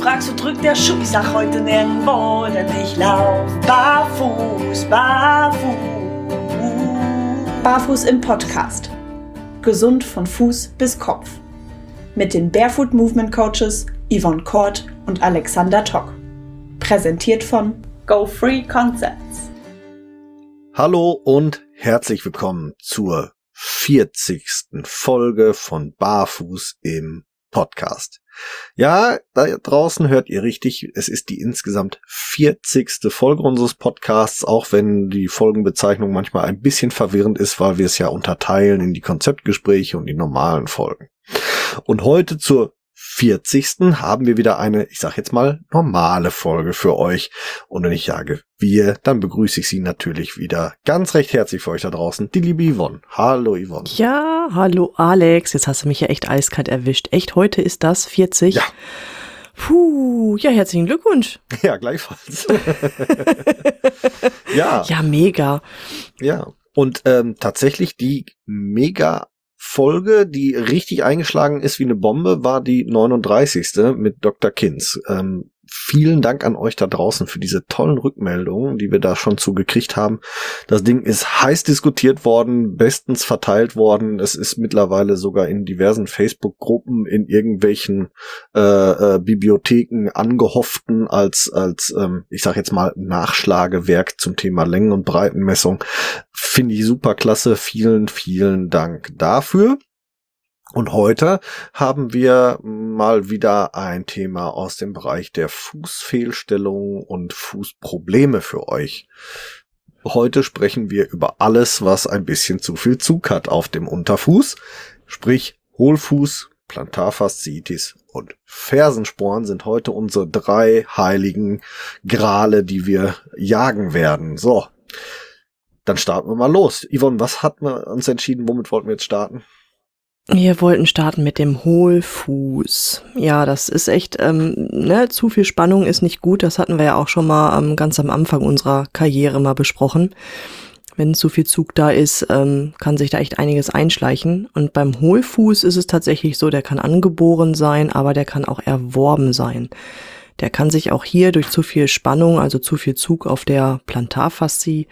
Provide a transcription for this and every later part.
fragst, wo drückt der Schuh? Ich sag heute nirgendwo, denn ich lauf barfuß, barfuß. Barfuß im Podcast. Gesund von Fuß bis Kopf. Mit den Barefoot Movement Coaches Yvonne Kort und Alexander Tock. Präsentiert von Go Free Concepts. Hallo und herzlich willkommen zur 40. Folge von Barfuß im Podcast. Ja, da draußen hört ihr richtig, es ist die insgesamt 40. Folge unseres Podcasts, auch wenn die Folgenbezeichnung manchmal ein bisschen verwirrend ist, weil wir es ja unterteilen in die Konzeptgespräche und die normalen Folgen. Und heute zur 40. haben wir wieder eine, ich sag jetzt mal, normale Folge für euch. Und wenn ich sage wir, dann begrüße ich Sie natürlich wieder ganz recht herzlich für euch da draußen, die liebe Yvonne. Hallo Yvonne. Ja, hallo Alex. Jetzt hast du mich ja echt eiskalt erwischt. Echt, heute ist das 40? Ja. Puh, ja, herzlichen Glückwunsch. Ja, gleichfalls. Ja. Ja, mega. Ja, und tatsächlich die Mega-Folge, die richtig eingeschlagen ist wie eine Bombe, war die 39. mit Dr. Kinz. Vielen Dank an euch da draußen für diese tollen Rückmeldungen, die wir da schon zugekriegt haben. Das Ding ist heiß diskutiert worden, bestens verteilt worden. Es ist mittlerweile sogar in diversen Facebook-Gruppen, in irgendwelchen Bibliotheken angehofften als ich sag jetzt mal, Nachschlagewerk zum Thema Längen- und Breitenmessung. Finde ich super klasse. Vielen, vielen Dank dafür. Und heute haben wir mal wieder ein Thema aus dem Bereich der Fußfehlstellungen und Fußprobleme für euch. Heute sprechen wir über alles, was ein bisschen zu viel Zug hat auf dem Unterfuß, sprich Hohlfuß, Plantarfasziitis und Fersensporn sind heute unsere 3 heiligen Grale, die wir jagen werden. So, dann starten wir mal los. Yvonne, was hatten wir uns entschieden? Womit wollten wir jetzt starten? Wir wollten starten mit dem Hohlfuß. Ja, das ist echt, zu viel Spannung ist nicht gut. Das hatten wir ja auch schon mal ganz am Anfang unserer Karriere mal besprochen. Wenn zu viel Zug da ist, kann sich da echt einiges einschleichen. Und beim Hohlfuß ist es tatsächlich so, der kann angeboren sein, aber der kann auch erworben sein. Der kann sich auch hier durch zu viel Spannung, also zu viel Zug auf der Plantarfaszie,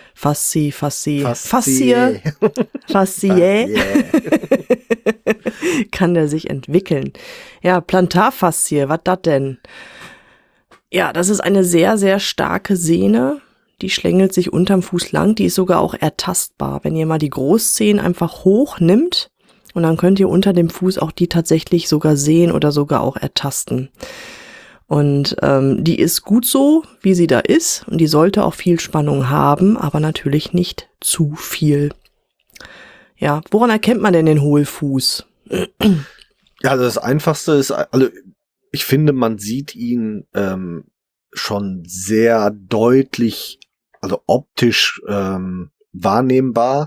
kann der sich entwickeln. Ja, Plantarfaszie, was das denn? Ja, das ist eine sehr, sehr starke Sehne. Die schlängelt sich unterm Fuß lang. Die ist sogar auch ertastbar. Wenn ihr mal die Großzehen einfach hoch nimmt und dann könnt ihr unter dem Fuß auch die tatsächlich sogar sehen oder sogar auch ertasten. Und die ist gut so, wie sie da ist. Und die sollte auch viel Spannung haben, aber natürlich nicht zu viel. Ja, woran erkennt man denn den Hohlfuß? Ja, also das Einfachste ist, also ich finde, man sieht ihn schon sehr deutlich, also optisch wahrnehmbar.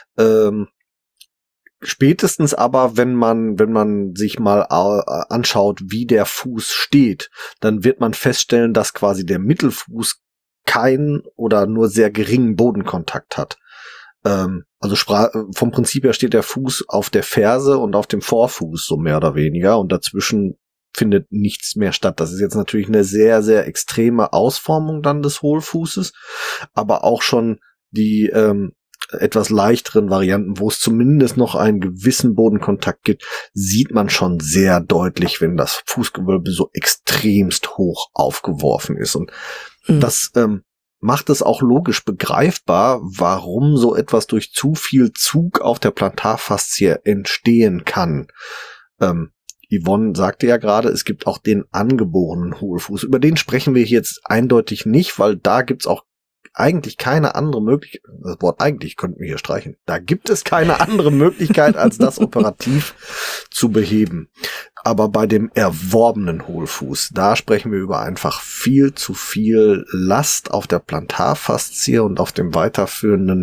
Spätestens aber, wenn man sich mal anschaut, wie der Fuß steht, dann wird man feststellen, dass quasi der Mittelfuß keinen oder nur sehr geringen Bodenkontakt hat. Also vom Prinzip her steht der Fuß auf der Ferse und auf dem Vorfuß, so mehr oder weniger, und dazwischen findet nichts mehr statt. Das ist jetzt natürlich eine sehr, sehr extreme Ausformung dann des Hohlfußes, aber auch schon die etwas leichteren Varianten, wo es zumindest noch einen gewissen Bodenkontakt gibt, sieht man schon sehr deutlich, wenn das Fußgewölbe so extremst hoch aufgeworfen ist. Und das macht es auch logisch begreifbar, warum so etwas durch zu viel Zug auf der Plantarfaszie entstehen kann. Yvonne sagte ja gerade, es gibt auch den angeborenen Hohlfuß. Über den sprechen wir jetzt eindeutig nicht, weil da gibt's auch eigentlich keine andere Möglichkeit, das Wort eigentlich könnten wir hier streichen, da gibt es keine andere Möglichkeit, als das operativ zu beheben. Aber bei dem erworbenen Hohlfuß, da sprechen wir über einfach viel zu viel Last auf der Plantarfaszie und auf dem weiterführenden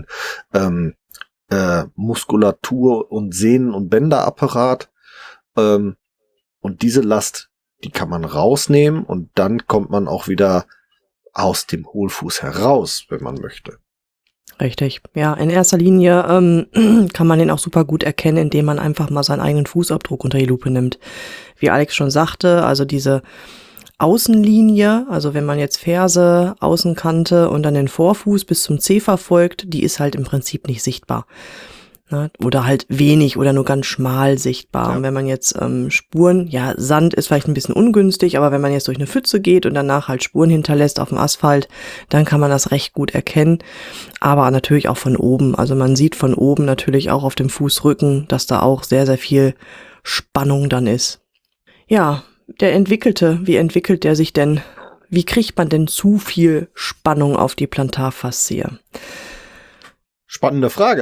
Muskulatur- und Sehnen- und Bänderapparat. Und diese Last, die kann man rausnehmen und dann kommt man auch wieder aus dem Hohlfuß heraus, wenn man möchte. Richtig. Ja, in erster Linie kann man den auch super gut erkennen, indem man einfach mal seinen eigenen Fußabdruck unter die Lupe nimmt. Wie Alex schon sagte, also diese Außenlinie, also wenn man jetzt Ferse, Außenkante und dann den Vorfuß bis zum Zeh verfolgt, die ist halt im Prinzip nicht sichtbar. Ne? Oder halt wenig oder nur ganz schmal sichtbar. Ja. Und wenn man jetzt Spuren, ja, Sand ist vielleicht ein bisschen ungünstig, aber wenn man jetzt durch eine Pfütze geht und danach halt Spuren hinterlässt auf dem Asphalt, dann kann man das recht gut erkennen. Aber natürlich auch von oben. Also man sieht von oben natürlich auch auf dem Fußrücken, dass da auch sehr, sehr viel Spannung dann ist. Ja, der Entwickelte, wie entwickelt der sich denn? Wie kriegt man denn zu viel Spannung auf die Plantarfaszie? Spannende Frage.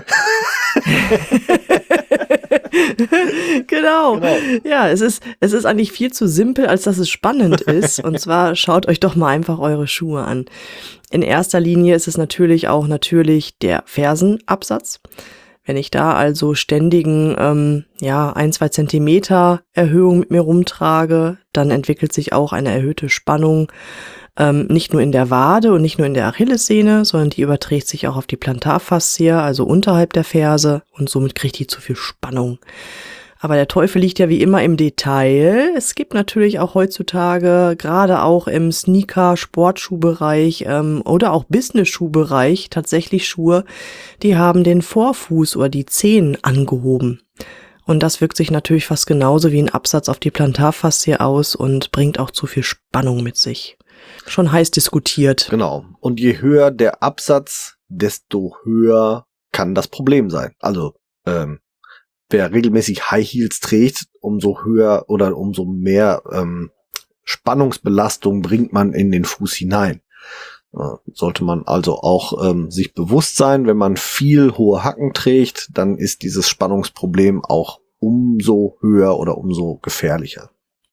Genau. Ja, es ist eigentlich viel zu simpel, als dass es spannend ist. Und zwar schaut euch doch mal einfach eure Schuhe an. In erster Linie ist es natürlich der Fersenabsatz. Wenn ich da also ständigen 1-2 Zentimeter Erhöhung mit mir rumtrage, dann entwickelt sich auch eine erhöhte Spannung, nicht nur in der Wade und nicht nur in der Achillessehne, sondern die überträgt sich auch auf die Plantarfaszie, also unterhalb der Ferse, und somit kriegt die zu viel Spannung. Aber der Teufel liegt ja wie immer im Detail. Es gibt natürlich auch heutzutage, gerade auch im Sneaker-Sportschuhbereich oder auch Business-Schuhbereich, tatsächlich Schuhe, die haben den Vorfuß oder die Zehen angehoben. Und das wirkt sich natürlich fast genauso wie ein Absatz auf die Plantarfaszie aus und bringt auch zu viel Spannung mit sich. Schon heiß diskutiert. Genau. Und je höher der Absatz, desto höher kann das Problem sein. Also, wer regelmäßig High Heels trägt, umso höher oder umso mehr Spannungsbelastung bringt man in den Fuß hinein. Sollte man also auch sich bewusst sein, wenn man viel hohe Hacken trägt, dann ist dieses Spannungsproblem auch umso höher oder umso gefährlicher.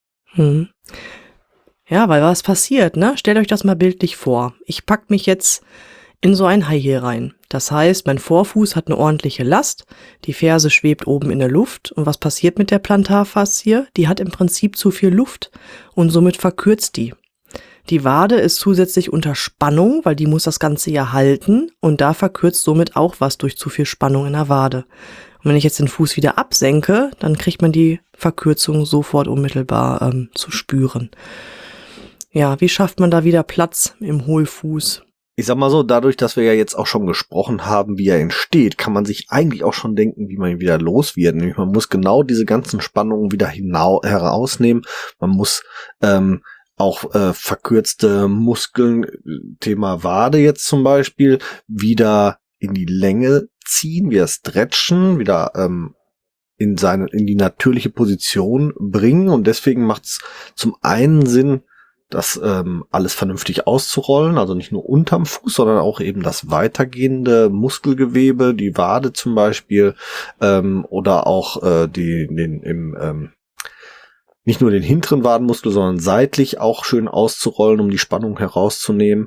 Ja, weil was passiert, ne? Stellt euch das mal bildlich vor. Ich pack mich jetzt in so ein High Heel rein. Das heißt, mein Vorfuß hat eine ordentliche Last, die Ferse schwebt oben in der Luft. Und was passiert mit der Plantarfaszie? Die hat im Prinzip zu viel Luft und somit verkürzt die. Die Wade ist zusätzlich unter Spannung, weil die muss das Ganze ja halten, und da verkürzt somit auch was durch zu viel Spannung in der Wade. Und wenn ich jetzt den Fuß wieder absenke, dann kriegt man die Verkürzung sofort unmittelbar zu spüren. Ja, wie schafft man da wieder Platz im Hohlfuß? Ich sag mal so, dadurch, dass wir ja jetzt auch schon gesprochen haben, wie er entsteht, kann man sich eigentlich auch schon denken, wie man ihn wieder los wird. Nämlich man muss genau diese ganzen Spannungen wieder herausnehmen. Man muss auch verkürzte Muskeln, Thema Wade jetzt zum Beispiel, wieder in die Länge ziehen, wieder stretchen, wieder in die natürliche Position bringen. Und deswegen macht es zum einen Sinn, das alles vernünftig auszurollen, also nicht nur unterm Fuß, sondern auch eben das weitergehende Muskelgewebe, die Wade zum Beispiel, oder auch nicht nur den hinteren Wadenmuskel, sondern seitlich auch schön auszurollen, um die Spannung herauszunehmen.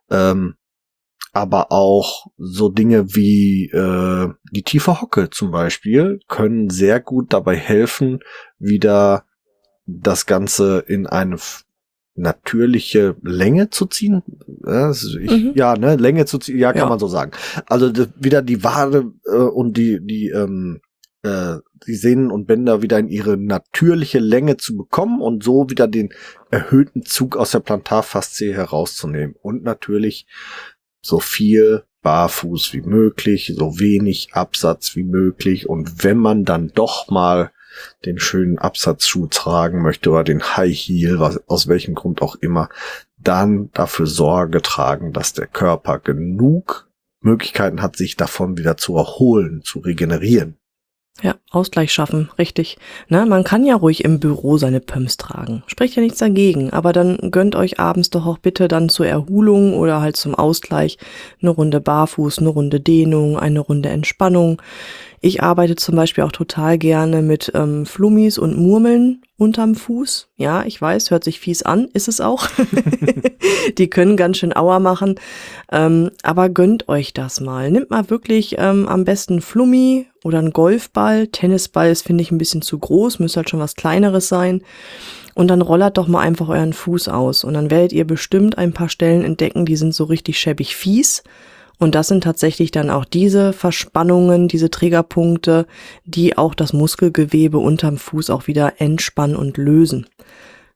Aber auch so Dinge wie die tiefe Hocke zum Beispiel können sehr gut dabei helfen, wieder das Ganze in eine natürliche Länge zu ziehen. Länge zu ziehen, kann man so sagen. Also wieder die Wade und die Sehnen und Bänder wieder in ihre natürliche Länge zu bekommen und so wieder den erhöhten Zug aus der Plantarfaszie herauszunehmen. Und natürlich so viel barfuß wie möglich, so wenig Absatz wie möglich. Und wenn man dann doch mal den schönen Absatzschuh tragen möchte oder den High Heel, aus welchem Grund auch immer, dann dafür Sorge tragen, dass der Körper genug Möglichkeiten hat, sich davon wieder zu erholen, zu regenerieren. Ja, Ausgleich schaffen, richtig. Na, man kann ja ruhig im Büro seine Pumps tragen. Spricht ja nichts dagegen, aber dann gönnt euch abends doch auch bitte dann zur Erholung oder halt zum Ausgleich eine Runde Barfuß, eine Runde Dehnung, eine Runde Entspannung. Ich arbeite zum Beispiel auch total gerne mit Flummis und Murmeln unterm Fuß. Ja, ich weiß, hört sich fies an, ist es auch. Die können ganz schön Aua machen, aber gönnt euch das mal. Nimmt mal wirklich am besten Flummi oder einen Golfball. Tennisball ist, finde ich, ein bisschen zu groß, müsste halt schon was Kleineres sein. Und dann rollert doch mal einfach euren Fuß aus. Und dann werdet ihr bestimmt ein paar Stellen entdecken, die sind so richtig schäbig fies. Und das sind tatsächlich dann auch diese Verspannungen, diese Triggerpunkte, die auch das Muskelgewebe unterm Fuß auch wieder entspannen und lösen.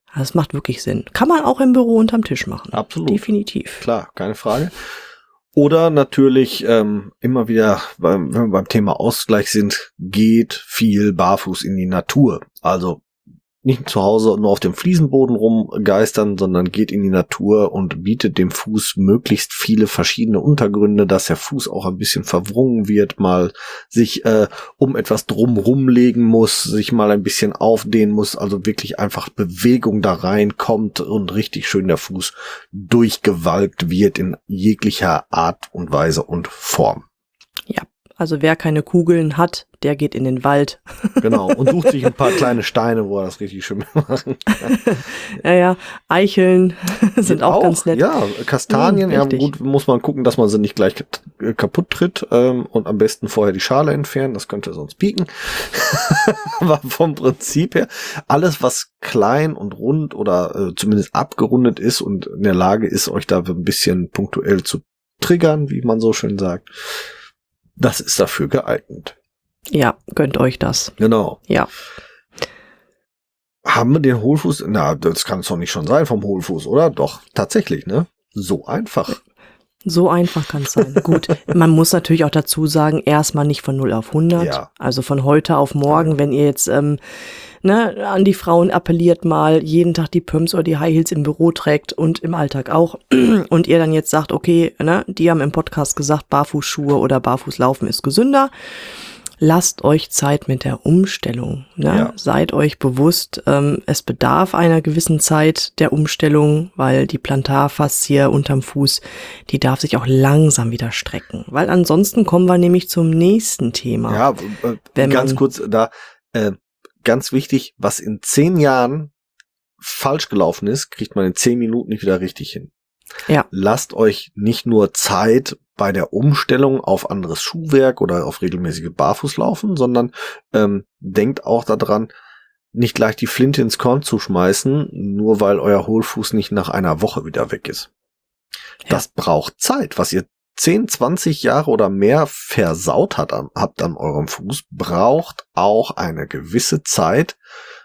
Das macht wirklich Sinn. Kann man auch im Büro unterm Tisch machen. Absolut. Definitiv. Klar, keine Frage. Oder natürlich immer wieder, wenn wir beim Thema Ausgleich sind, geht viel barfuß in die Natur. Also nicht zu Hause nur auf dem Fliesenboden rumgeistern, sondern geht in die Natur und bietet dem Fuß möglichst viele verschiedene Untergründe, dass der Fuß auch ein bisschen verwrungen wird, mal sich um etwas drumrum legen muss, sich mal ein bisschen aufdehnen muss, also wirklich einfach Bewegung da reinkommt und richtig schön der Fuß durchgewalkt wird in jeglicher Art und Weise und Form. Ja, also wer keine Kugeln hat, der geht in den Wald. Genau, und sucht sich ein paar kleine Steine, wo er das richtig schön machen kann. Ja, Eicheln sind auch ganz nett. Ja, Kastanien, ja richtig. gut, muss man gucken, dass man sie nicht gleich kaputt tritt und am besten vorher die Schale entfernen, das könnte sonst pieken. Aber vom Prinzip her, alles was klein und rund oder zumindest abgerundet ist und in der Lage ist, euch da ein bisschen punktuell zu triggern, wie man so schön sagt, das ist dafür geeignet. Ja, gönnt euch das. Genau. Ja. Haben wir den Hohlfuß? Na, das kann es doch nicht schon sein vom Hohlfuß, oder? Doch, tatsächlich, ne? So einfach. So einfach kann es sein. Gut, man muss natürlich auch dazu sagen, erstmal nicht von 0 auf 100. Ja. Also von heute auf morgen, wenn ihr jetzt an die Frauen appelliert, mal jeden Tag die Pumps oder die High Heels im Büro trägt und im Alltag auch. Und ihr dann jetzt sagt, okay, die haben im Podcast gesagt, Barfußschuhe oder Barfußlaufen ist gesünder. Lasst euch Zeit mit der Umstellung. Ja. Seid euch bewusst, es bedarf einer gewissen Zeit der Umstellung, weil die Plantarfaszie unterm Fuß, die darf sich auch langsam wieder strecken. Weil ansonsten kommen wir nämlich zum nächsten Thema. Ja, ganz kurz da, ganz wichtig, was in 10 Jahren falsch gelaufen ist, kriegt man in 10 Minuten nicht wieder richtig hin. Ja. Lasst euch nicht nur Zeit bei der Umstellung auf anderes Schuhwerk oder auf regelmäßige Barfußlaufen, sondern denkt auch daran, nicht gleich die Flinte ins Korn zu schmeißen, nur weil euer Hohlfuß nicht nach einer Woche wieder weg ist. Ja. Das braucht Zeit. Was ihr 10, 20 Jahre oder mehr versaut habt an eurem Fuß, braucht auch eine gewisse Zeit,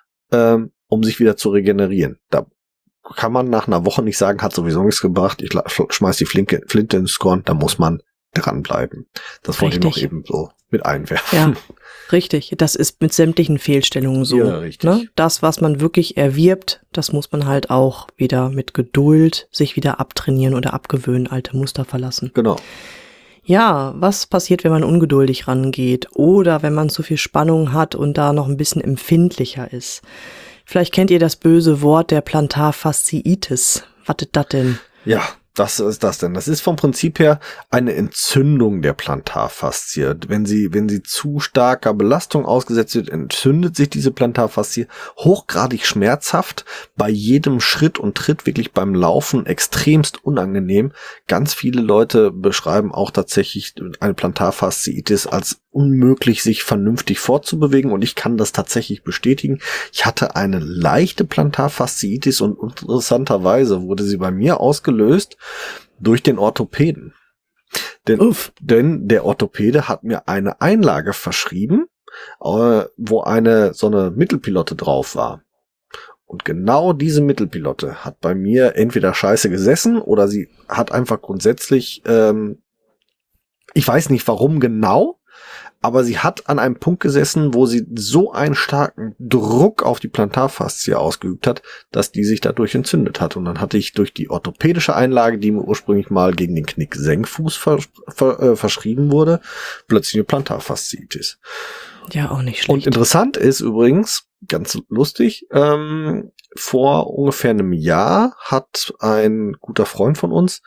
um sich wieder zu regenerieren. Da kann man nach einer Woche nicht sagen, hat sowieso nichts gebracht, ich schmeiß die Flinte ins Korn, da muss man dranbleiben. Das wollte ich noch eben so mit einwerfen. Ja, richtig. Das ist mit sämtlichen Fehlstellungen so. Ja, richtig. Ne? Das, was man wirklich erwirbt, das muss man halt auch wieder mit Geduld sich wieder abtrainieren oder abgewöhnen, alte Muster verlassen. Genau. Ja, was passiert, wenn man ungeduldig rangeht oder wenn man zu viel Spannung hat und da noch ein bisschen empfindlicher ist? Vielleicht kennt ihr das böse Wort der Plantarfasziitis. Was ist das denn? Ja, was ist das denn? Das ist vom Prinzip her eine Entzündung der Plantarfaszie. Wenn sie zu starker Belastung ausgesetzt wird, entzündet sich diese Plantarfaszie hochgradig schmerzhaft, bei jedem Schritt und Tritt wirklich beim Laufen extremst unangenehm. Ganz viele Leute beschreiben auch tatsächlich eine Plantarfasziitis als unmöglich, sich vernünftig fortzubewegen, und ich kann das tatsächlich bestätigen. Ich hatte eine leichte Plantarfasziitis und interessanterweise wurde sie bei mir ausgelöst durch den Orthopäden. Denn der Orthopäde hat mir eine Einlage verschrieben, wo so eine Mittelpilotte drauf war. Und genau diese Mittelpilotte hat bei mir entweder scheiße gesessen oder sie hat einfach grundsätzlich, ich weiß nicht warum genau, aber sie hat an einem Punkt gesessen, wo sie so einen starken Druck auf die Plantarfaszie ausgeübt hat, dass die sich dadurch entzündet hat. Und dann hatte ich durch die orthopädische Einlage, die mir ursprünglich mal gegen den Knick-Senkfuß verschrieben wurde, plötzlich eine Plantarfasziitis. Ja, auch nicht schlecht. Und interessant ist übrigens, ganz lustig, vor ungefähr einem Jahr hat ein guter Freund von uns,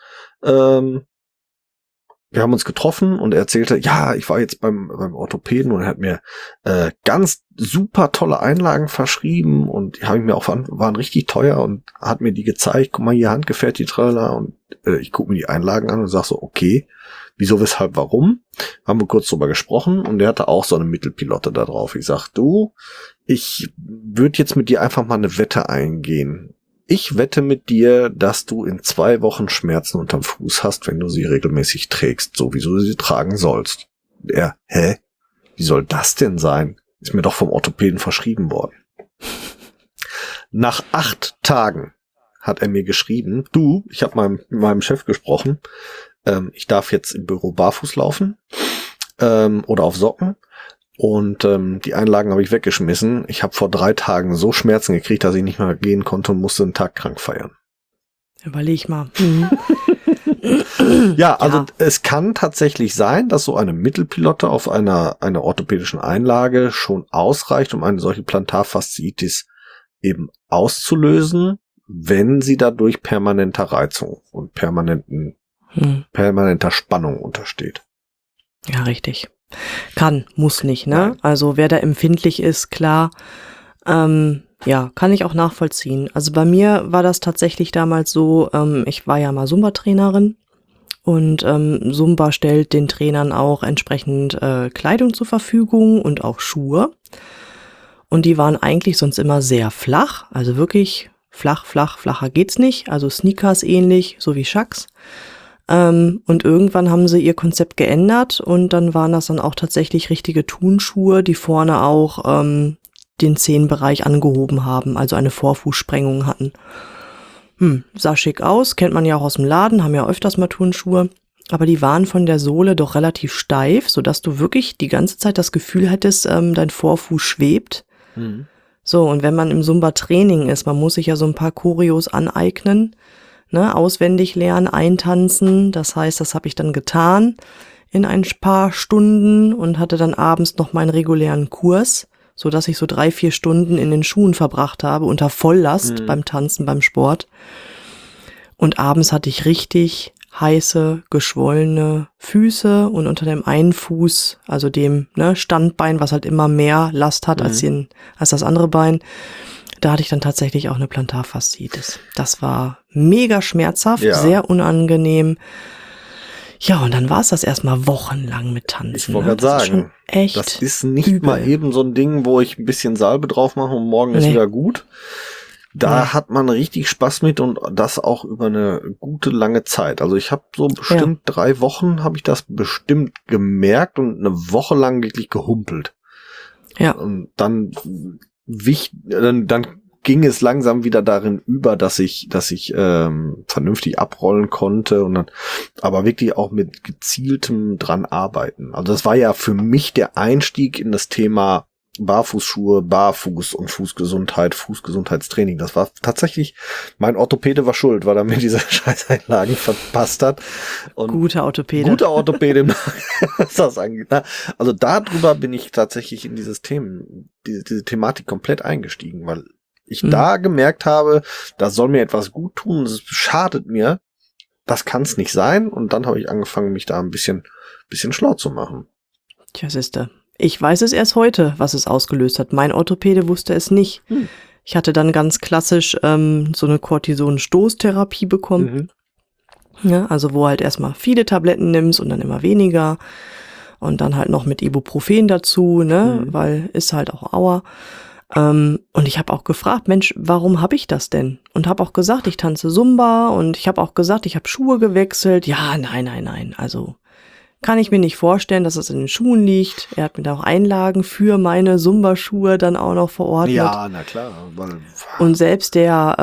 wir haben uns getroffen und er erzählte, ja, ich war jetzt beim Orthopäden und er hat mir ganz super tolle Einlagen verschrieben und die habe ich mir auch waren richtig teuer und hat mir die gezeigt, guck mal hier, handgefertigt, tralala, und ich gucke mir die Einlagen an und sag so, okay, wieso, weshalb, warum? Haben wir kurz drüber gesprochen und der hatte auch so eine Mittelpilotte da drauf. Ich sag, du, ich würde jetzt mit dir einfach mal eine Wette eingehen. Ich wette mit dir, dass du in 2 Wochen Schmerzen unterm Fuß hast, wenn du sie regelmäßig trägst, so wie du sie tragen sollst. Hä? Wie soll das denn sein? Ist mir doch vom Orthopäden verschrieben worden. Nach 8 Tagen hat er mir geschrieben, du, ich habe mit meinem Chef gesprochen, ich darf jetzt im Büro barfuß laufen oder auf Socken. Und die Einlagen habe ich weggeschmissen. Ich habe vor 3 Tagen so Schmerzen gekriegt, dass ich nicht mehr gehen konnte und musste einen Tag krank feiern. Überleg mal. Ja, also es kann tatsächlich sein, dass so eine Mittelpilotte auf einer orthopädischen Einlage schon ausreicht, um eine solche Plantarfasziitis eben auszulösen, wenn sie dadurch permanenter Reizung und permanenter Spannung untersteht. Ja, richtig. Kann, muss nicht, ne? Nein. Also wer da empfindlich ist, klar, ja, kann ich auch nachvollziehen. Also bei mir war das tatsächlich damals so, ich war ja mal Zumba-Trainerin und Zumba stellt den Trainern auch entsprechend Kleidung zur Verfügung und auch Schuhe. Und die waren eigentlich sonst immer sehr flach, also wirklich flacher geht's nicht, also Sneakers ähnlich, so wie Chucks. Und irgendwann haben sie ihr Konzept geändert und dann waren das dann auch tatsächlich richtige Turnschuhe, die vorne auch den Zehenbereich angehoben haben, also eine Vorfußsprengung hatten. Sah schick aus, kennt man ja auch aus dem Laden, haben ja öfters mal Turnschuhe, aber die waren von der Sohle doch relativ steif, sodass du wirklich die ganze Zeit das Gefühl hättest, dein Vorfuß schwebt. So, und wenn man im Zumba-Training ist, man muss sich ja so ein paar Choreos aneignen, ne, auswendig lernen, eintanzen. Das heißt, das habe ich dann getan in ein paar Stunden und hatte dann abends noch meinen regulären Kurs, so dass ich so 3-4 Stunden in den Schuhen verbracht habe, unter Volllast beim Tanzen, beim Sport. Und abends hatte ich richtig heiße, geschwollene Füße und unter dem einen Fuß, also dem Standbein, was halt immer mehr Last hat als das andere Bein, da hatte ich dann tatsächlich auch eine Plantarfasziitis. Das war mega schmerzhaft, sehr unangenehm. Ja, und dann war es das erstmal wochenlang mit Tanzen. Ich wollte gerade sagen, das ist nicht übel. Mal eben so ein Ding, wo ich ein bisschen Salbe drauf mache und morgen ist wieder gut. Da hat man richtig Spaß mit und das auch über eine gute, lange Zeit. Also ich habe so bestimmt 3 Wochen habe ich das bestimmt gemerkt und eine Woche lang wirklich gehumpelt. Ja. Und dann ging es langsam wieder darin über, dass ich vernünftig abrollen konnte und dann aber wirklich auch mit gezieltem dran arbeiten. Also das war ja für mich der Einstieg in das Thema Barfußschuhe, Barfuß und Fußgesundheit, Fußgesundheitstraining. Das war tatsächlich, mein Orthopäde war schuld, weil er mir diese Scheißeinlagen verpasst hat. Und guter Orthopäde, was das angeht. Also darüber bin ich tatsächlich in diese Thematik komplett eingestiegen, weil ich da gemerkt habe, das soll mir etwas gut tun, es schadet mir, das kann es nicht sein. Und dann habe ich angefangen, mich da ein bisschen schlau zu machen. Tja, siehste. Ich weiß es erst heute, was es ausgelöst hat. Mein Orthopäde wusste es nicht. Ich hatte dann ganz klassisch so eine Cortison-Stoßtherapie bekommen. Ja, also wo halt erstmal viele Tabletten nimmst und dann immer weniger. Und dann halt noch mit Ibuprofen dazu, ne, weil ist halt auch Aua. Und ich habe auch gefragt, Mensch, warum habe ich das denn? Und habe auch gesagt, ich tanze Zumba und ich habe auch gesagt, ich habe Schuhe gewechselt. Ja, nein, also kann ich mir nicht vorstellen, dass es in den Schuhen liegt. Er hat mir da auch Einlagen für meine Zumba-Schuhe dann auch noch verordnet. Ja, na klar. Und selbst der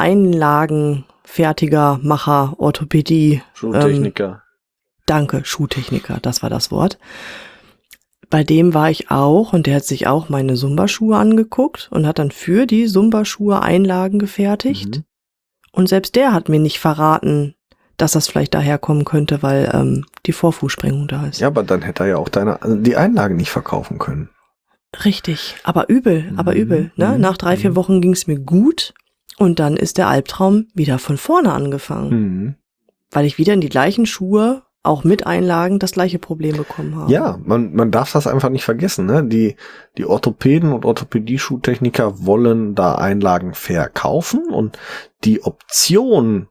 Einlagenfertiger, Macher, Orthopädie. Schuhtechniker. Danke, Schuhtechniker, das war das Wort. Bei dem war ich auch und der hat sich auch meine Zumba-Schuhe angeguckt und hat dann für die Zumba-Schuhe Einlagen gefertigt. Und selbst der hat mir nicht verraten, dass das vielleicht daherkommen könnte, weil die Vorfußsprengung da ist. Ja, aber dann hätte er ja auch die Einlagen nicht verkaufen können. Richtig, aber übel. Ne? Nach 3-4 Wochen ging es mir gut und dann ist der Albtraum wieder von vorne angefangen. Weil ich wieder in die gleichen Schuhe, auch mit Einlagen, das gleiche Problem bekommen habe. Ja, man darf das einfach nicht vergessen. Ne? Die Orthopäden und Orthopädie-Schuhtechniker wollen da Einlagen verkaufen und die Option,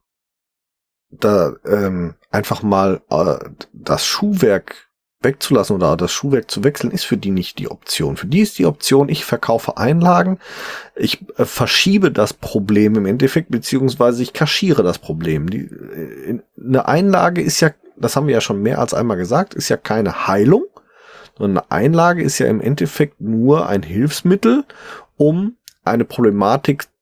da einfach mal das Schuhwerk wegzulassen oder das Schuhwerk zu wechseln, ist für die nicht die Option. Für die ist die Option, ich verkaufe Einlagen, ich verschiebe das Problem im Endeffekt, beziehungsweise ich kaschiere das Problem. Eine Einlage ist ja, das haben wir ja schon mehr als einmal gesagt, ist ja keine Heilung, sondern eine Einlage ist ja im Endeffekt nur ein Hilfsmittel, um eine Problematik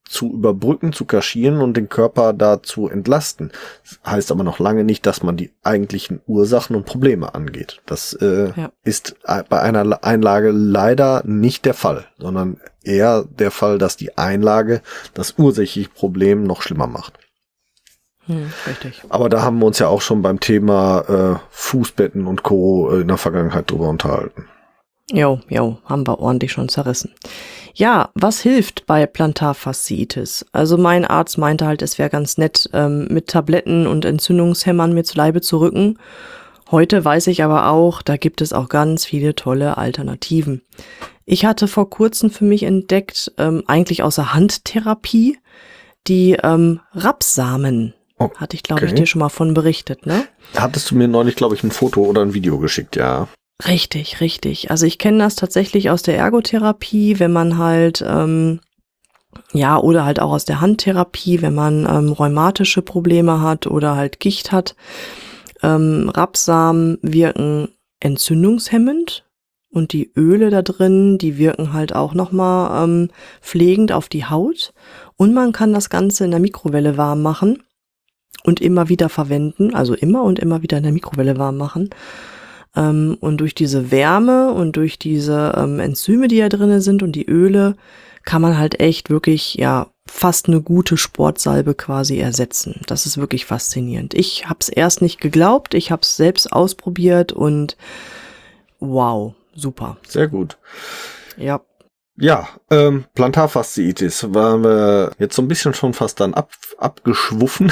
zu überbrücken, zu kaschieren und den Körper da zu entlasten. Das heißt aber noch lange nicht, dass man die eigentlichen Ursachen und Probleme angeht. Das ist bei einer Einlage leider nicht der Fall, sondern eher der Fall, dass die Einlage das ursächliche Problem noch schlimmer macht. Richtig. Aber da haben wir uns ja auch schon beim Thema Fußbetten und Co. In der Vergangenheit drüber unterhalten. Jo, haben wir ordentlich schon zerrissen. Ja, was hilft bei Plantarfasziitis? Also mein Arzt meinte halt, es wäre ganz nett, mit Tabletten und Entzündungshemmern mir zu Leibe zu rücken. Heute weiß ich aber auch, da gibt es auch ganz viele tolle Alternativen. Ich hatte vor kurzem für mich entdeckt, eigentlich außer Handtherapie, die Rapssamen. Okay. Hatte ich, glaube ich, dir schon mal von berichtet, ne? Hattest du mir neulich, glaube ich, ein Foto oder ein Video geschickt, ja. Richtig. Also ich kenne das tatsächlich aus der Ergotherapie, wenn man halt, oder halt auch aus der Handtherapie, wenn man rheumatische Probleme hat oder halt Gicht hat. Rapssamen wirken entzündungshemmend und die Öle da drin, die wirken halt auch nochmal pflegend auf die Haut. Und man kann das Ganze in der Mikrowelle warm machen und immer wieder verwenden, also immer und immer wieder in der Mikrowelle warm machen. Und durch diese Wärme und durch diese Enzyme, die da drin sind und die Öle, kann man halt echt wirklich, fast eine gute Sportsalbe quasi ersetzen. Das ist wirklich faszinierend. Ich habe es erst nicht geglaubt, ich habe es selbst ausprobiert und wow, super. Sehr gut. Ja. Ja, Plantarfasziitis waren wir jetzt so ein bisschen schon fast dann abgeschwuffen.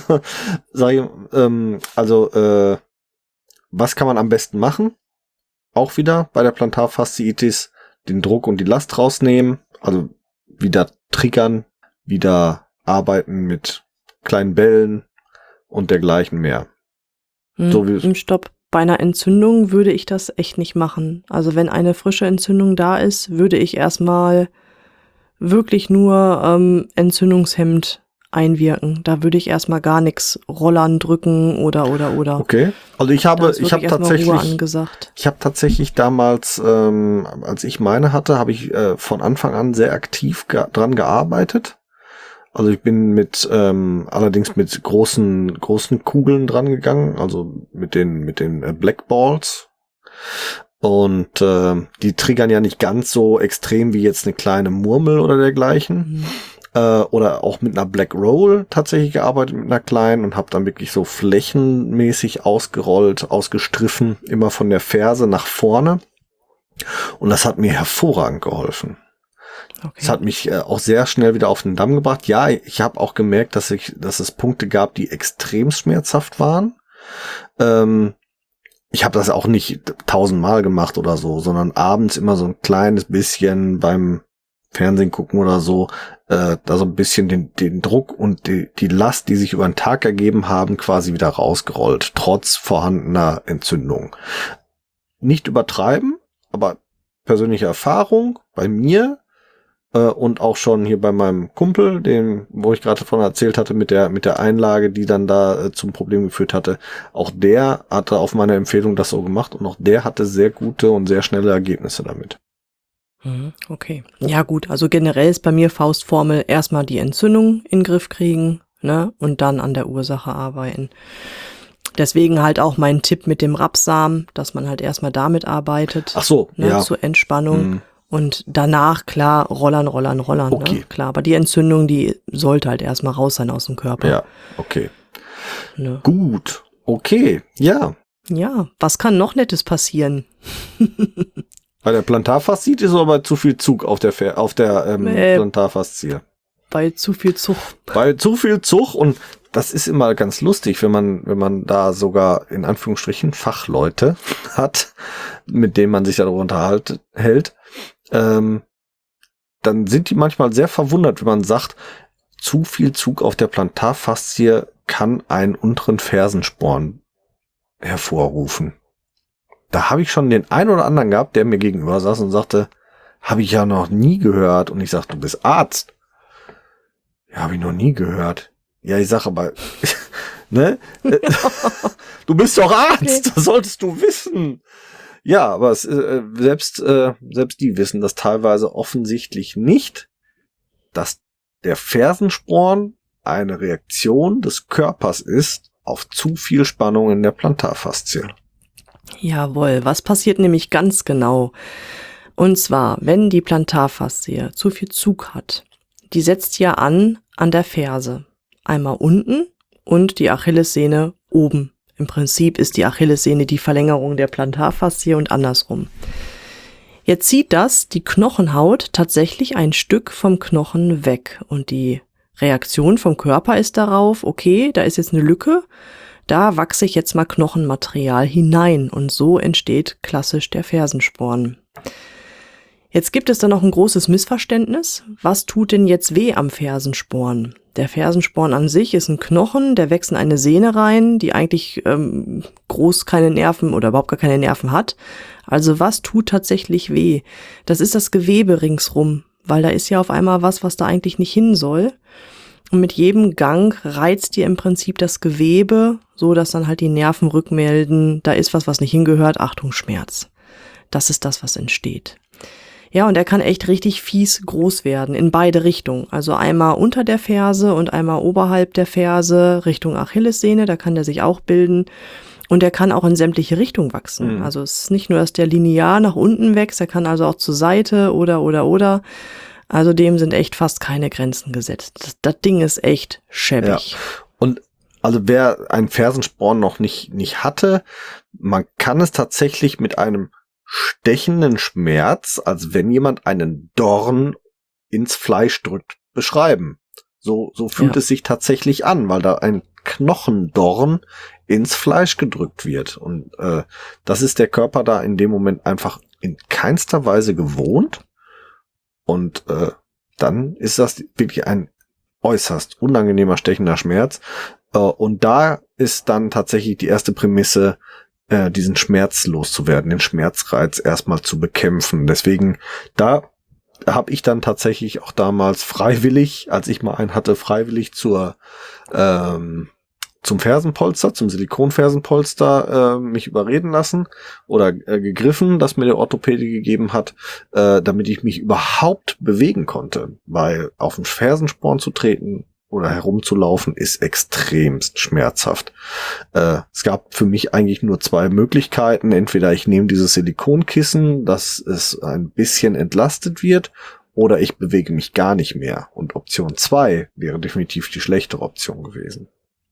Was kann man am besten machen? Auch wieder bei der Plantarfasziitis den Druck und die Last rausnehmen, also wieder triggern, wieder arbeiten mit kleinen Bällen und dergleichen mehr. Im Stopp. Bei einer Entzündung würde ich das echt nicht machen. Also wenn eine frische Entzündung da ist, würde ich erstmal wirklich nur entzündungshemmend einwirken. Da würde ich erstmal gar nichts rollern, drücken oder. Okay. Also ich habe tatsächlich damals, als ich meine hatte, habe ich von Anfang an sehr aktiv dran gearbeitet. Also ich bin allerdings mit großen Kugeln dran gegangen, also mit den Black Balls. Und die triggern ja nicht ganz so extrem wie jetzt eine kleine Murmel oder dergleichen. Oder auch mit einer Black Roll tatsächlich gearbeitet, mit einer kleinen, und habe dann wirklich so flächenmäßig ausgerollt, ausgestriffen, immer von der Ferse nach vorne. Und das hat mir hervorragend geholfen. Okay. Das hat mich auch sehr schnell wieder auf den Damm gebracht. Ja, ich habe auch gemerkt, dass es Punkte gab, die extrem schmerzhaft waren. Ich habe das auch nicht 1000-mal gemacht oder so, sondern abends immer so ein kleines bisschen beim Fernsehen gucken oder so, da so ein bisschen den Druck und die Last, die sich über den Tag ergeben haben, quasi wieder rausgerollt, trotz vorhandener Entzündung. Nicht übertreiben, aber persönliche Erfahrung bei mir und auch schon hier bei meinem Kumpel, wo ich gerade davon erzählt hatte, mit der Einlage, die dann da zum Problem geführt hatte, auch der hatte auf meine Empfehlung das so gemacht und auch der hatte sehr gute und sehr schnelle Ergebnisse damit. Okay. Ja gut, also generell ist bei mir Faustformel erstmal die Entzündung in den Griff kriegen, ne, und dann an der Ursache arbeiten. Deswegen halt auch mein Tipp mit dem Rapssamen, dass man halt erstmal damit arbeitet. Ach so, ne, ja. Zur Entspannung. Und danach, klar, rollern. Okay. Ne? Klar, aber die Entzündung, die sollte halt erstmal raus sein aus dem Körper. Ja, okay. Ne? Gut, okay, ja. Ja, was kann noch Nettes passieren? Bei der Plantarfasziitis oder bei zu viel Zug auf der Plantarfaszie? Bei zu viel Zug. Bei zu viel Zug, und das ist immer ganz lustig, wenn man da sogar in Anführungsstrichen Fachleute hat, mit denen man sich darüber unterhält, dann sind die manchmal sehr verwundert, wenn man sagt, zu viel Zug auf der Plantarfaszie kann einen unteren Fersensporn hervorrufen. Da habe ich schon den einen oder anderen gehabt, der mir gegenüber saß und sagte, habe ich ja noch nie gehört. Und ich sag, du bist Arzt. Ja, habe ich noch nie gehört. Ja, ich sag aber, ne? Du bist doch Arzt, das solltest du wissen. Ja, aber selbst die wissen das teilweise offensichtlich nicht, dass der Fersensporn eine Reaktion des Körpers ist auf zu viel Spannung in der Plantarfaszie. Jawohl, was passiert nämlich ganz genau? Und zwar, wenn die Plantarfaszie zu viel Zug hat, die setzt ja an der Ferse. Einmal unten und die Achillessehne oben. Im Prinzip ist die Achillessehne die Verlängerung der Plantarfaszie und andersrum. Jetzt zieht das die Knochenhaut tatsächlich ein Stück vom Knochen weg. Und die Reaktion vom Körper ist darauf, okay, da ist jetzt eine Lücke, da wachse ich jetzt mal Knochenmaterial hinein. Und so entsteht klassisch der Fersensporn. Jetzt gibt es da noch ein großes Missverständnis. Was tut denn jetzt weh am Fersensporn? Der Fersensporn an sich ist ein Knochen, der wächst in eine Sehne rein, die eigentlich groß keine Nerven oder überhaupt gar keine Nerven hat. Also was tut tatsächlich weh? Das ist das Gewebe ringsrum, weil da ist ja auf einmal was da eigentlich nicht hin soll. Und mit jedem Gang reizt ihr im Prinzip das Gewebe, so dass dann halt die Nerven rückmelden, da ist was nicht hingehört, Achtung, Schmerz. Das ist das, was entsteht. Ja, und er kann echt richtig fies groß werden, in beide Richtungen. Also einmal unter der Ferse und einmal oberhalb der Ferse Richtung Achillessehne, da kann der sich auch bilden. Und er kann auch in sämtliche Richtungen wachsen. Also es ist nicht nur, dass der linear nach unten wächst, er kann also auch zur Seite oder. Also dem sind echt fast keine Grenzen gesetzt. Das Ding ist echt schäbig. Ja. Und also wer einen Fersensporn noch nicht hatte, man kann es tatsächlich mit einem stechenden Schmerz, als wenn jemand einen Dorn ins Fleisch drückt, beschreiben. So fühlt es sich tatsächlich an, weil da ein Knochendorn ins Fleisch gedrückt wird. Und das ist der Körper da in dem Moment einfach in keinster Weise gewohnt. Und dann ist das wirklich ein äußerst unangenehmer, stechender Schmerz. Und da ist dann tatsächlich die erste Prämisse, diesen Schmerz loszuwerden, den Schmerzreiz erstmal zu bekämpfen. Deswegen, da habe ich dann tatsächlich auch damals freiwillig, als ich mal einen hatte, freiwillig zum Fersenpolster, zum Silikonfersenpolster mich überreden lassen oder gegriffen, das mir der Orthopäde gegeben hat, damit ich mich überhaupt bewegen konnte. Weil auf den Fersensporn zu treten oder herumzulaufen ist extremst schmerzhaft. Es gab für mich eigentlich nur zwei Möglichkeiten. Entweder ich nehme dieses Silikonkissen, dass es ein bisschen entlastet wird, oder ich bewege mich gar nicht mehr. Und Option 2 wäre definitiv die schlechtere Option gewesen.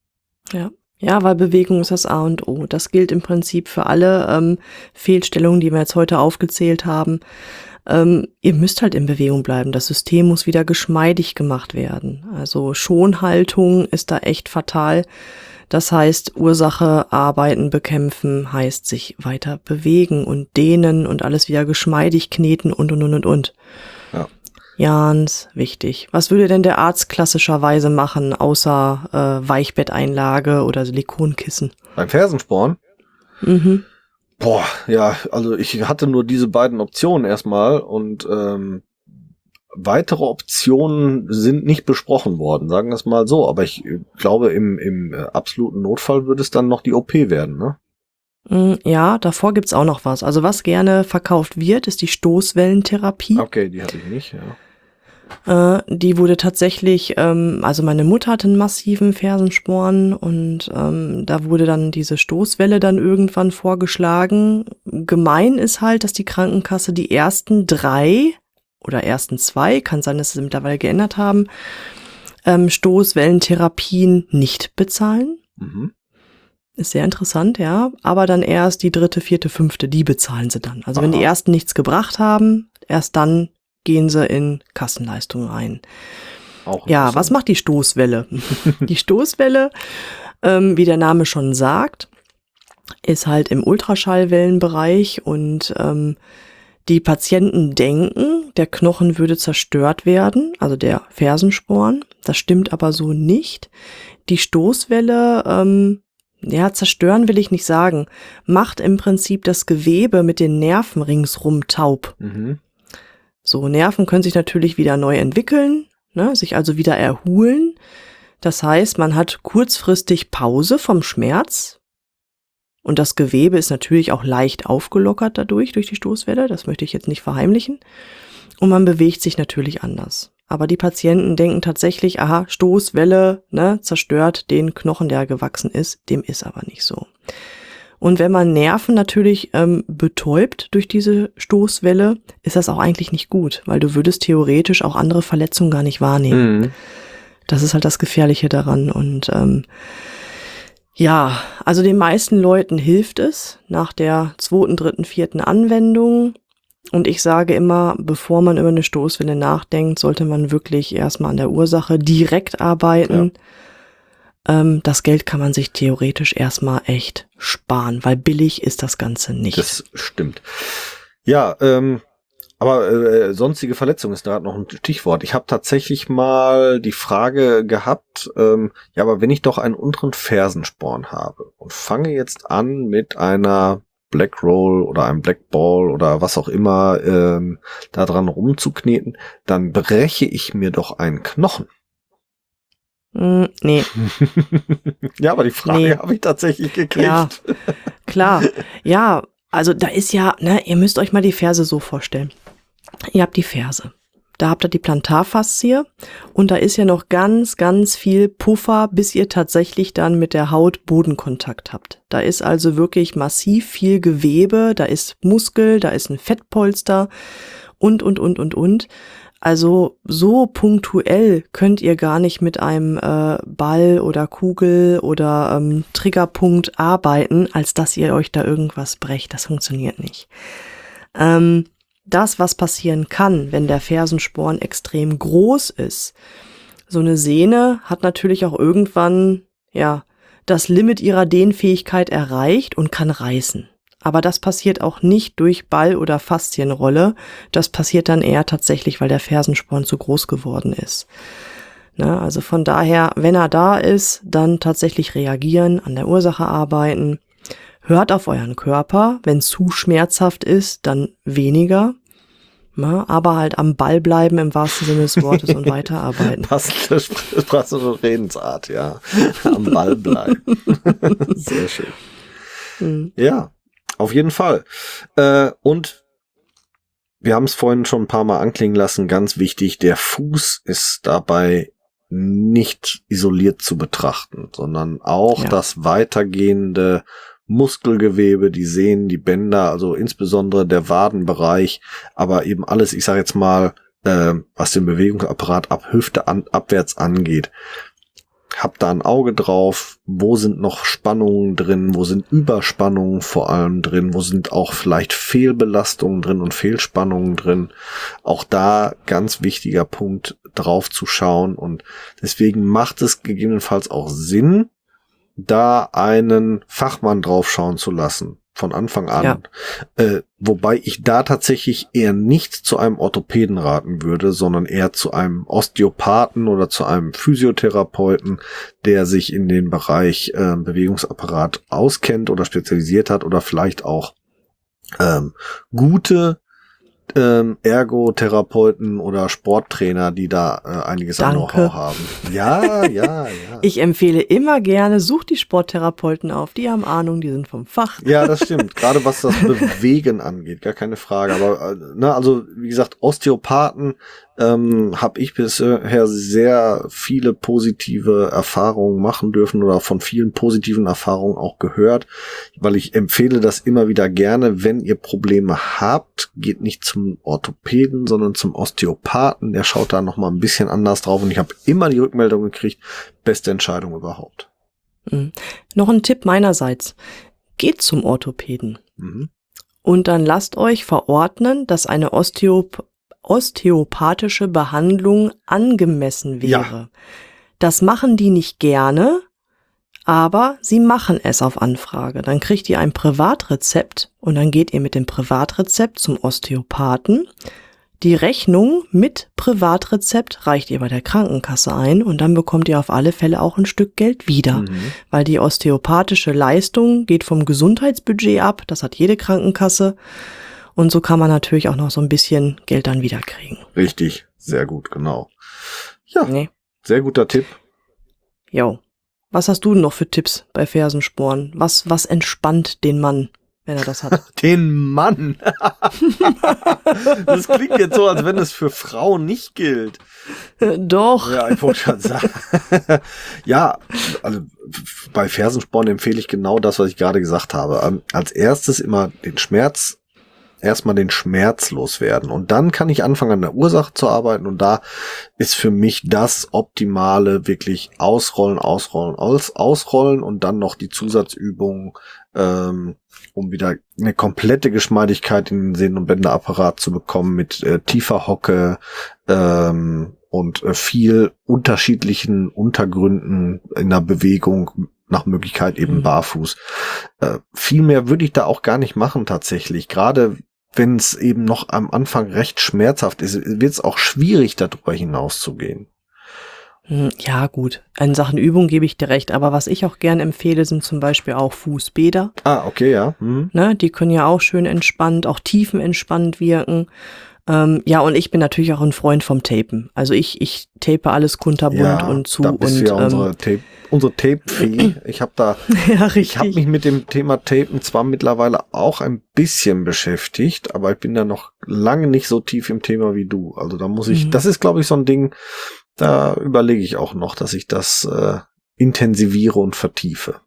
Ja, weil Bewegung ist das A und O. Das gilt im Prinzip für alle Fehlstellungen, die wir jetzt heute aufgezählt haben. Ihr müsst halt in Bewegung bleiben. Das System muss wieder geschmeidig gemacht werden. Also Schonhaltung ist da echt fatal. Das heißt, Ursache arbeiten, bekämpfen, heißt sich weiter bewegen und dehnen und alles wieder geschmeidig kneten und. Ja. Ganz wichtig. Was würde denn der Arzt klassischerweise machen, außer Weichbetteinlage oder Silikonkissen? Beim Fersensporn? Boah, ja, also ich hatte nur diese beiden Optionen erstmal und weitere Optionen sind nicht besprochen worden, sagen wir es mal so. Aber ich glaube, im absoluten Notfall würde es dann noch die OP werden, ne? Ja, davor gibt's auch noch was. Also was gerne verkauft wird, ist die Stoßwellentherapie. Okay, die hatte ich nicht, ja. Die wurde tatsächlich, also meine Mutter hatte einen massiven Fersensporn und da wurde dann diese Stoßwelle dann irgendwann vorgeschlagen. Gemein ist halt, dass die Krankenkasse die ersten 3 oder ersten 2, kann sein, dass sie mittlerweile geändert haben, Stoßwellentherapien nicht bezahlen. Ist sehr interessant, ja. Aber dann erst die 3., 4., 5., die bezahlen sie dann. Also wenn die ersten nichts gebracht haben, erst dann gehen sie in Kassenleistungen ein. Ja, was macht die Stoßwelle? Die Stoßwelle, wie der Name schon sagt, ist halt im Ultraschallwellenbereich und die Patienten denken, der Knochen würde zerstört werden, also der Fersensporn. Das stimmt aber so nicht. Die Stoßwelle, zerstören will ich nicht sagen, macht im Prinzip das Gewebe mit den Nerven ringsrum taub. So, Nerven können sich natürlich wieder neu entwickeln, ne, sich also wieder erholen. Das heißt, man hat kurzfristig Pause vom Schmerz und das Gewebe ist natürlich auch leicht aufgelockert durch die Stoßwelle. Das möchte ich jetzt nicht verheimlichen. Und man bewegt sich natürlich anders. Aber die Patienten denken tatsächlich, aha, Stoßwelle, ne, zerstört den Knochen, der gewachsen ist. Dem ist aber nicht so. Und wenn man Nerven natürlich betäubt durch diese Stoßwelle, ist das auch eigentlich nicht gut, weil du würdest theoretisch auch andere Verletzungen gar nicht wahrnehmen. Mhm. Das ist halt das Gefährliche daran. Und ja, also den meisten Leuten hilft es nach der 2., 3., 4. Anwendung. Und ich sage immer, bevor man über eine Stoßwelle nachdenkt, sollte man wirklich erstmal an der Ursache direkt arbeiten. Ja. Das Geld kann man sich theoretisch erstmal echt sparen, weil billig ist das Ganze nicht. Das stimmt. Ja, aber sonstige Verletzung ist da noch ein Stichwort. Ich habe tatsächlich mal die Frage gehabt, ja, aber wenn ich doch einen unteren Fersensporn habe und fange jetzt an mit einer Black Roll oder einem Black Ball oder was auch immer da dran rumzukneten, dann breche ich mir doch einen Knochen. Nee. Ja, aber die Frage habe ich tatsächlich gekriegt. Ja, klar. Ja, also da ist ja, ne, ihr müsst euch mal die Ferse so vorstellen. Ihr habt die Ferse. Da habt ihr die Plantarfaszie und da ist ja noch ganz, ganz viel Puffer, bis ihr tatsächlich dann mit der Haut Bodenkontakt habt. Da ist also wirklich massiv viel Gewebe, da ist Muskel, da ist ein Fettpolster und. Also so punktuell könnt ihr gar nicht mit einem Ball oder Kugel oder Triggerpunkt arbeiten, als dass ihr euch da irgendwas brecht. Das funktioniert nicht. Das, was passieren kann, wenn der Fersensporn extrem groß ist, so eine Sehne hat natürlich auch irgendwann, ja, das Limit ihrer Dehnfähigkeit erreicht und kann reißen. Aber das passiert auch nicht durch Ball- oder Faszienrolle. Das passiert dann eher tatsächlich, weil der Fersensporn zu groß geworden ist. Ne, also von daher, wenn er da ist, dann tatsächlich reagieren, an der Ursache arbeiten. Hört auf euren Körper. Wenn es zu schmerzhaft ist, dann weniger. Na, aber halt am Ball bleiben im wahrsten Sinne des Wortes und weiterarbeiten. Passende Redensart, ja. Am Ball bleiben. Sehr schön. Ja. Auf jeden Fall. Und wir haben es vorhin schon ein paar Mal anklingen lassen, ganz wichtig, der Fuß ist dabei nicht isoliert zu betrachten, sondern auch das weitergehende Muskelgewebe, die Sehnen, die Bänder, also insbesondere der Wadenbereich, aber eben alles, ich sage jetzt mal, was den Bewegungsapparat ab Hüfte abwärts angeht. Habt da ein Auge drauf, wo sind noch Spannungen drin, wo sind Überspannungen vor allem drin, wo sind auch vielleicht Fehlbelastungen drin und Fehlspannungen drin. Auch da ganz wichtiger Punkt, drauf zu schauen, und deswegen macht es gegebenenfalls auch Sinn, da einen Fachmann drauf schauen zu lassen. Von Anfang an. Ja. Wobei ich da tatsächlich eher nicht zu einem Orthopäden raten würde, sondern eher zu einem Osteopathen oder zu einem Physiotherapeuten, der sich in den Bereich Bewegungsapparat auskennt oder spezialisiert hat oder vielleicht auch gute Ergotherapeuten oder Sporttrainer, die da einiges an Know-how haben. Ja. Ich empfehle immer gerne, sucht die Sporttherapeuten auf, die haben Ahnung, die sind vom Fach. Ja, das stimmt. Gerade was das Bewegen angeht, gar keine Frage. Aber also wie gesagt, Osteopathen habe ich bisher sehr viele positive Erfahrungen machen dürfen oder von vielen positiven Erfahrungen auch gehört, weil ich empfehle das immer wieder gerne, wenn ihr Probleme habt, geht nicht zum Orthopäden, sondern zum Osteopathen, der schaut da nochmal ein bisschen anders drauf, und ich habe immer die Rückmeldung gekriegt, beste Entscheidung überhaupt. Noch ein Tipp meinerseits, geht zum Orthopäden und dann lasst euch verordnen, dass eine osteopathische Behandlung angemessen wäre. Ja. Das machen die nicht gerne, aber sie machen es auf Anfrage. Dann kriegt ihr ein Privatrezept und dann geht ihr mit dem Privatrezept zum Osteopathen. Die Rechnung mit Privatrezept reicht ihr bei der Krankenkasse ein und dann bekommt ihr auf alle Fälle auch ein Stück Geld wieder, weil die osteopathische Leistung geht vom Gesundheitsbudget ab, das hat jede Krankenkasse. Und so kann man natürlich auch noch so ein bisschen Geld dann wieder kriegen. Richtig, sehr gut, genau. Ja, Sehr guter Tipp. Jo. Was hast du denn noch für Tipps bei Fersensporn? Was entspannt den Mann wenn er das hat. Den Mann. Das klingt jetzt so, als wenn es für Frauen nicht gilt. Doch. Ja, ich wollte schon sagen. Ja, also bei Fersensporn empfehle ich genau das, was ich gerade gesagt habe. Als erstes immer erstmal den Schmerz loswerden. Und dann kann ich anfangen, an der Ursache zu arbeiten. Und da ist für mich das Optimale wirklich ausrollen und dann noch die Zusatzübungen, um wieder eine komplette Geschmeidigkeit in den Sehnen- und Bänderapparat zu bekommen mit tiefer Hocke und viel unterschiedlichen Untergründen in der Bewegung, nach Möglichkeit eben barfuß. Viel mehr würde ich da auch gar nicht machen tatsächlich. Gerade wenn es eben noch am Anfang recht schmerzhaft ist, wird es auch schwierig, darüber hinauszugehen. Ja, gut. In Sachen Übung gebe ich dir recht. Aber was ich auch gern empfehle, sind zum Beispiel auch Fußbäder. Ah, okay, ja. Ne, die können ja auch schön entspannt, auch tiefenentspannt wirken. Ja, und ich bin natürlich auch ein Freund vom Tapen. Also ich tape alles kunterbunt und zu. Da bist und ja unsere Tape-Fee. Ich habe ja, richtig. Ich habe mich mit dem Thema Tapen zwar mittlerweile auch ein bisschen beschäftigt, aber ich bin da noch lange nicht so tief im Thema wie du. Also da muss ich, das ist glaube ich so ein Ding, da überlege ich auch noch, dass ich das intensiviere und vertiefe.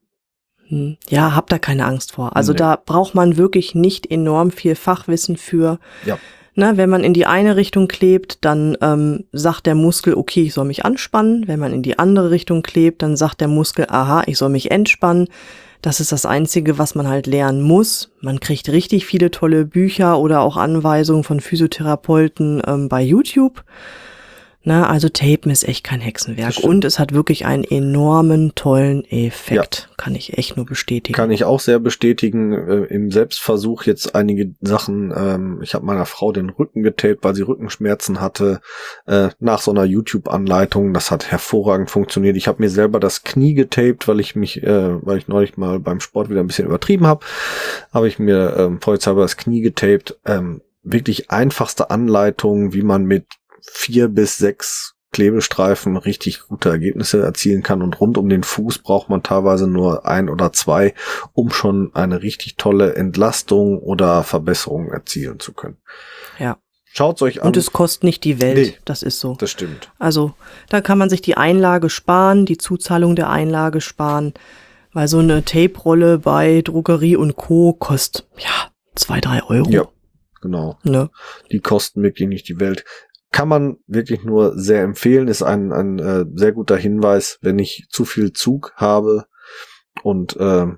Ja, hab da keine Angst vor. Also da braucht man wirklich nicht enorm viel Fachwissen für. Ja. Na, wenn man in die eine Richtung klebt, dann sagt der Muskel, okay, ich soll mich anspannen. Wenn man in die andere Richtung klebt, dann sagt der Muskel, aha, ich soll mich entspannen. Das ist das Einzige, was man halt lernen muss. Man kriegt richtig viele tolle Bücher oder auch Anweisungen von Physiotherapeuten bei YouTube. Na, also Tapen ist echt kein Hexenwerk. Und es hat wirklich einen enormen, tollen Effekt. Ja. Kann ich echt nur bestätigen. Kann ich auch sehr bestätigen. Im Selbstversuch jetzt einige Sachen. Ich habe meiner Frau den Rücken getaped, weil sie Rückenschmerzen hatte. Nach so einer YouTube-Anleitung. Das hat hervorragend funktioniert. Ich habe mir selber das Knie getaped, weil ich neulich mal beim Sport wieder ein bisschen übertrieben habe. Habe ich mir vollzeitig das Knie getaped. Wirklich einfachste Anleitung, wie man mit 4 bis 6 Klebestreifen richtig gute Ergebnisse erzielen kann, und rund um den Fuß braucht man teilweise nur 1 oder 2, um schon eine richtig tolle Entlastung oder Verbesserung erzielen zu können. Ja. Schaut's euch an. Und es kostet nicht die Welt, nee, das ist so. Das stimmt. Also da kann man sich die Einlage sparen, die Zuzahlung der Einlage sparen, weil so eine Tape-Rolle bei Drogerie und Co. kostet, 2-3 Euro. Ja, genau. Ne? Die kosten wirklich nicht die Welt. Kann man wirklich nur sehr empfehlen, ist ein sehr guter Hinweis, wenn ich zu viel Zug habe und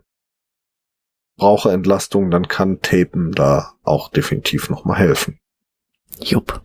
brauche Entlastung, dann kann Tapen da auch definitiv nochmal helfen. Jupp.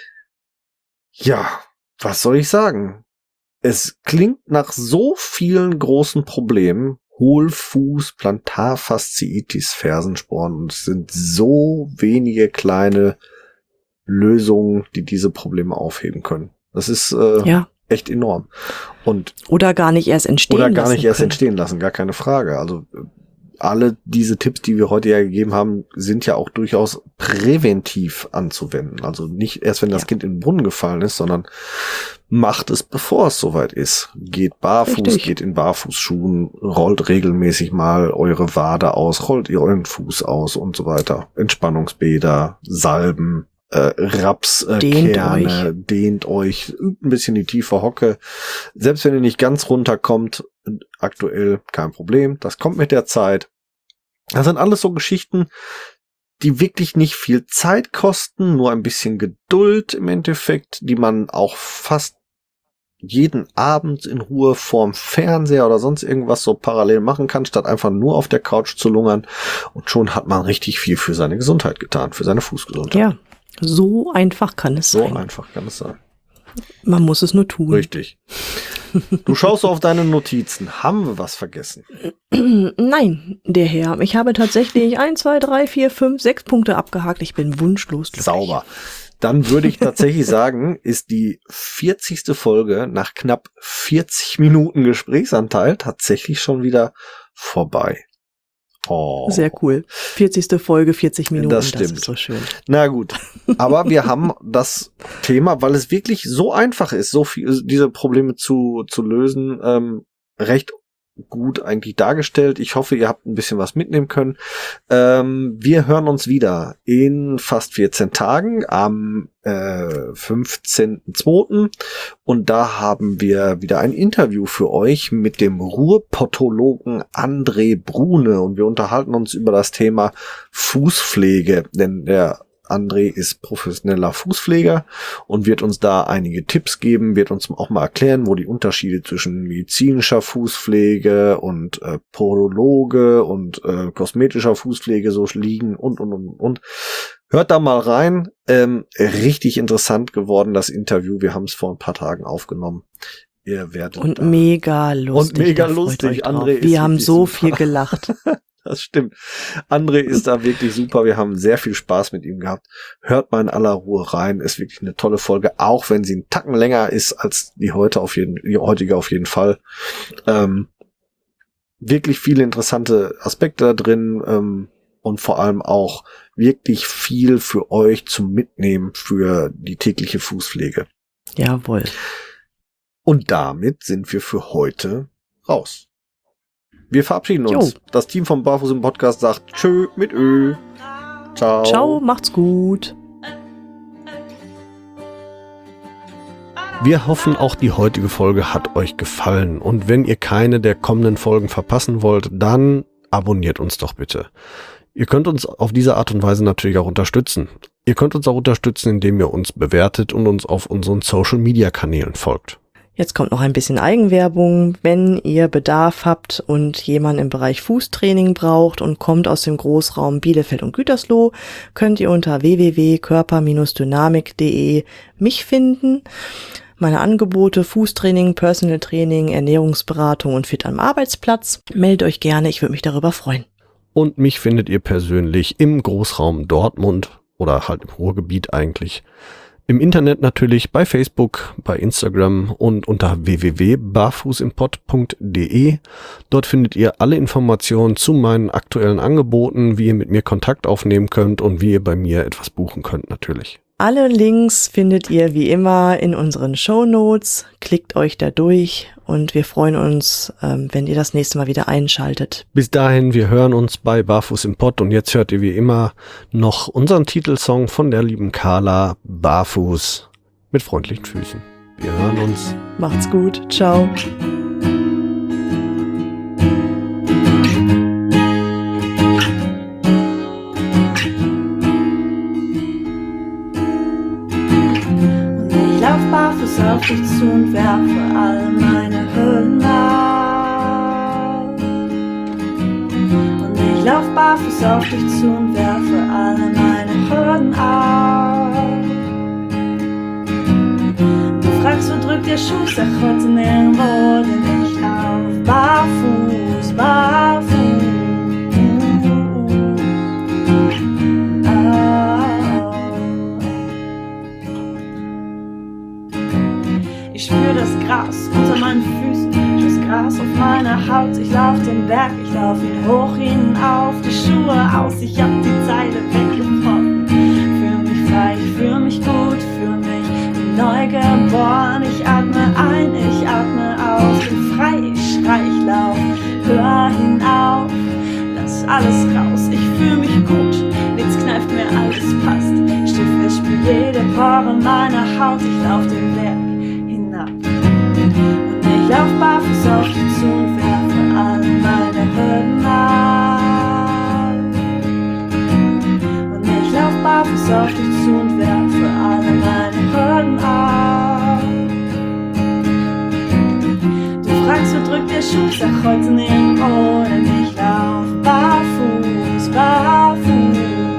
Ja, was soll ich sagen? Es klingt nach so vielen großen Problemen, Hohlfuß, Plantarfasziitis, Fersensporn, und es sind so wenige kleine Lösungen, die diese Probleme aufheben können. Das ist echt enorm. Oder gar nicht erst entstehen lassen, gar keine Frage. Also alle diese Tipps, die wir heute ja gegeben haben, sind ja auch durchaus präventiv anzuwenden. Also nicht erst, wenn das Kind in den Brunnen gefallen ist, sondern macht es, bevor es soweit ist. Geht barfuß, geht in Barfußschuhen, rollt regelmäßig mal eure Wade aus, rollt ihr euren Fuß aus und so weiter. Entspannungsbäder, Salben, Rapskerne, dehnt euch, übt ein bisschen die tiefe Hocke. Selbst wenn ihr nicht ganz runterkommt, aktuell kein Problem, das kommt mit der Zeit. Das sind alles so Geschichten, die wirklich nicht viel Zeit kosten, nur ein bisschen Geduld im Endeffekt, die man auch fast jeden Abend in Ruhe vorm Fernseher oder sonst irgendwas so parallel machen kann, statt einfach nur auf der Couch zu lungern. Und schon hat man richtig viel für seine Gesundheit getan, für seine Fußgesundheit. Ja. So einfach kann es sein. So einfach kann es sein. Man muss es nur tun. Richtig. Du schaust auf deine Notizen. Haben wir was vergessen? Nein, der Herr. Ich habe tatsächlich 1, 2, 3, 4, 5, 6 Punkte abgehakt. Ich bin wunschlos glücklich. Sauber. Dann würde ich tatsächlich sagen, ist die 40. Folge nach knapp 40 Minuten Gesprächsanteil tatsächlich schon wieder vorbei. Oh. Sehr cool. 40. Folge, 40 Minuten. Das stimmt. Das ist so schön. Na gut. Aber wir haben das Thema, weil es wirklich so einfach ist, so viel diese Probleme zu lösen, recht gut eigentlich dargestellt. Ich hoffe, ihr habt ein bisschen was mitnehmen können. Wir hören uns wieder in fast 14 Tagen am 15.02. Und da haben wir wieder ein Interview für euch mit dem Ruhrpottologen André Brune. Und wir unterhalten uns über das Thema Fußpflege, denn der André ist professioneller Fußpfleger und wird uns da einige Tipps geben, wird uns auch mal erklären, wo die Unterschiede zwischen medizinischer Fußpflege und Podologe und kosmetischer Fußpflege so liegen und. Hört da mal rein. Richtig interessant geworden, das Interview. Wir haben es vor ein paar Tagen aufgenommen. Ihr werdet und mega lustig. Und mega lustig. André, wir haben so viel gelacht. Das stimmt. André ist da wirklich super. Wir haben sehr viel Spaß mit ihm gehabt. Hört mal in aller Ruhe rein. Ist wirklich eine tolle Folge, auch wenn sie einen Tacken länger ist als die heutige auf jeden Fall. Wirklich viele interessante Aspekte da drin und vor allem auch wirklich viel für euch zum Mitnehmen für die tägliche Fußpflege. Jawohl. Und damit sind wir für heute raus. Wir verabschieden uns. Das Team vom Barfuß im Podcast sagt Tschö mit Ö. Ciao. Ciao, macht's gut. Wir hoffen, auch die heutige Folge hat euch gefallen. Und wenn ihr keine der kommenden Folgen verpassen wollt, dann abonniert uns doch bitte. Ihr könnt uns auf diese Art und Weise natürlich auch unterstützen. Ihr könnt uns auch unterstützen, indem ihr uns bewertet und uns auf unseren Social-Media-Kanälen folgt. Jetzt kommt noch ein bisschen Eigenwerbung. Wenn ihr Bedarf habt und jemanden im Bereich Fußtraining braucht und kommt aus dem Großraum Bielefeld und Gütersloh, könnt ihr unter www.körper-dynamik.de mich finden. Meine Angebote: Fußtraining, Personal Training, Ernährungsberatung und Fit am Arbeitsplatz. Meldet euch gerne, ich würde mich darüber freuen. Und mich findet ihr persönlich im Großraum Dortmund oder halt im Ruhrgebiet eigentlich. Im Internet natürlich, bei Facebook, bei Instagram und unter www.barfußimpott.de. Dort findet ihr alle Informationen zu meinen aktuellen Angeboten, wie ihr mit mir Kontakt aufnehmen könnt und wie ihr bei mir etwas buchen könnt natürlich. Alle Links findet ihr wie immer in unseren Shownotes. Klickt euch da durch und wir freuen uns, wenn ihr das nächste Mal wieder einschaltet. Bis dahin, wir hören uns bei Barfuß im Pott und jetzt hört ihr wie immer noch unseren Titelsong von der lieben Carla, Barfuß mit freundlichen Füßen. Wir hören uns. Macht's gut. Ciao. Barfuß auf dich zu und werfe all meine Hürden ab. Und ich lauf barfuß auf dich zu und werfe alle meine Hürden ab. Du fragst, wo drückt der Schuh? Sag heute nirgendwo, denn ich lauf barfuß, barfuß. Ich spür das Gras unter meinen Füßen, das Gras auf meiner Haut. Ich lauf den Berg, ich lauf ihn hoch hinauf, die Schuhe aus, ich hab die Zeile weggebrochen. Fühl mich frei, ich fühl mich gut, fühl mich neu geboren. Ich atme ein, ich atme aus, bin frei, ich schrei, ich lauf, hör hinauf, lass alles raus. Ich fühl mich gut, nichts kneift mir, alles passt. Steh fest, spür jede Pore meiner Haut, ich lauf den Berg. Und ich lauf barfuß auf dich zu und werfe alle meine Hürden ab. Und ich lauf barfuß auf dich zu und werfe alle meine Hürden ab. Du fragst, wo drückt der Schuh? Sag heute nirgendwo, denn ich lauf barfuß, barfuß.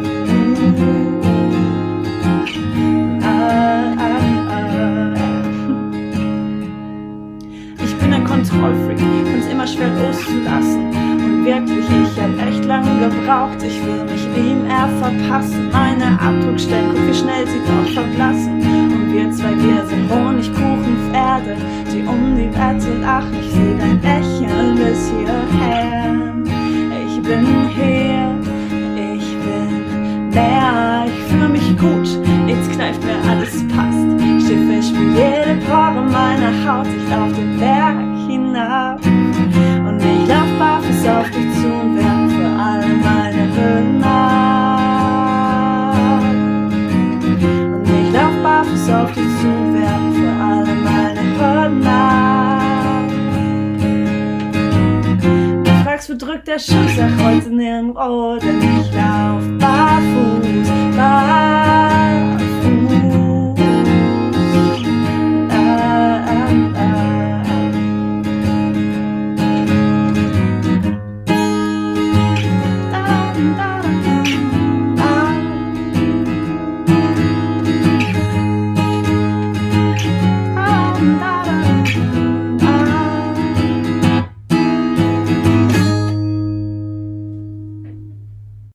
Kontrollfreak, find's immer schwer loszulassen. Und wirklich, ich hab echt lange gebraucht. Ich will mich ihm verpassen. Meine Abdruckstellen, guck wie schnell sie doch verblassen. Und wir zwei, wir sind Honigkuchenpferde, die um die Wette lachen. Ich seh dein Lächeln bis hierher. Ich bin hier, ich bin näher. Ich fühl mich gut, nichts kneift mir, alles passt. Schiffe, ich spür jede Pore meiner Haut. Ich lauf den Berg hinab und ich tagsfrüh drückt der Schuss, er kreuzt nirgendwo, denn ich lauf barfuß, barfuß.